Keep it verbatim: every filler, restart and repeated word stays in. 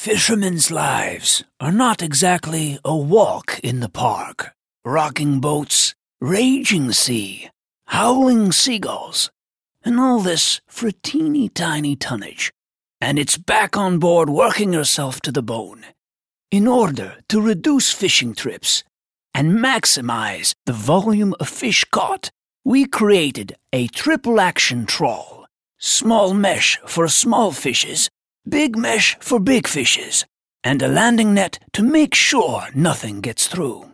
Fishermen's lives are not exactly a walk in the park. Rocking boats, raging sea, howling seagulls, and all this for a teeny tiny tonnage. And it's back on board working yourself to the bone. In order to reduce fishing trips and maximize the volume of fish caught, we created a triple action trawl. Small mesh for small fishes, big mesh for big fishes, and a landing net to make sure nothing gets through.